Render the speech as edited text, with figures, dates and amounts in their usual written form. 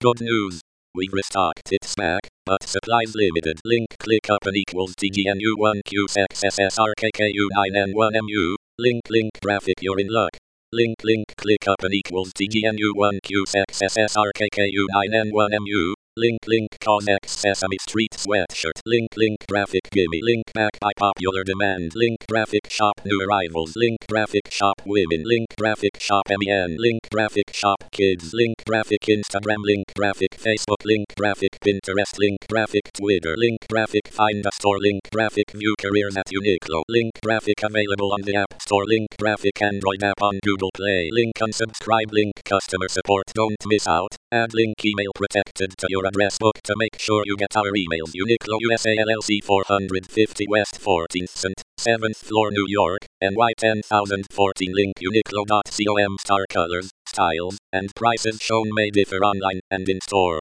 Good news. We've restocked its back, but supplies limited. Link click open equals TGNU1QSXSRKKU9N1MU. Link graphic you're in luck. Link click open equals TGNU1QSXSRKKU9N1MU. Link cause X Sesame Street sweatshirt. Link graphic gimme. Link back by popular demand. Link graphic shop new arrivals. Link graphic shop women. Link graphic shop MEN. Link graphic shop kids. Link graphic Instagram. Link graphic Facebook. Link graphic Pinterest. Link graphic Twitter. Link graphic find a store. Link graphic view careers at Uniqlo. Link graphic available on the App Store. Link graphic Android app on Google Play. Link unsubscribe. Link customer support. Don't miss out. Add link email protected to your address book to make sure you get our emails. Uniqlo USA LLC 450 West 14th St. 7th floor New York, NY 10014. Link uniqlo.com. Star colors, styles, and prices shown may differ online and in store.